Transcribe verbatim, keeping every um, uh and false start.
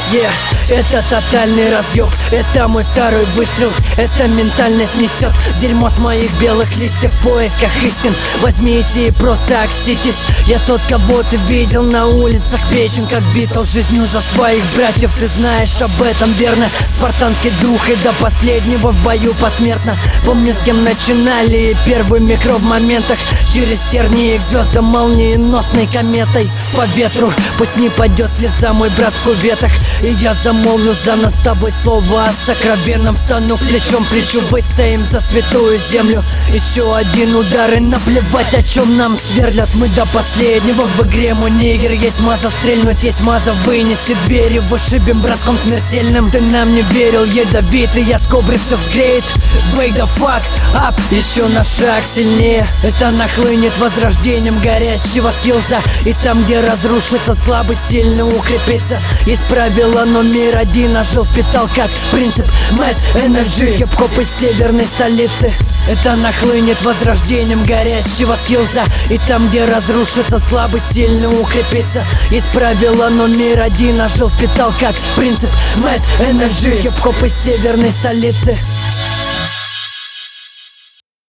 Yeah, это тотальный разъеб, это мой второй выстрел, это ментальность несет дерьмо с моих белых листьев в поисках истин. Возьмите и просто окститесь. Я тот, кого ты видел на улицах, вечен как Битлз, жизнью за своих братьев. Ты знаешь об этом, верно? Спартанский дух и до последнего в бою посмертно. Помню, с кем начинали первый микро в моментах, через тернии к звездам молниеносной кометой по ветру. Пусть не падет слеза, мой брат, в куветах, и я замолвлю за нас с тобой слово о сокровенном. Встану плечом к плечу, выстоим за святую землю. Еще один удар и наплевать, о чем нам сверлят. Мы до последнего в игре, мой нигер. Есть маза стрельнуть, есть маза вынести двери, вышибем броском смертельным. Ты нам не верил, ядовитый от кобры все взгреет. Wake the fuck up, еще на шаг сильнее. Это нахлынет возрождением горящего скиллза. И там, где разрушится слабый, сильно укрепится. Из правила номер один, а жил впитал как принцип Mad Energy, хип-хоп из северной столицы. Это нахлынет возрождением горящего скиллза. И там, где разрушится слабый, сильно укрепится. Из правила номер один, а жил впитал как принцип Mad Energy, хип-хоп из северной столицы.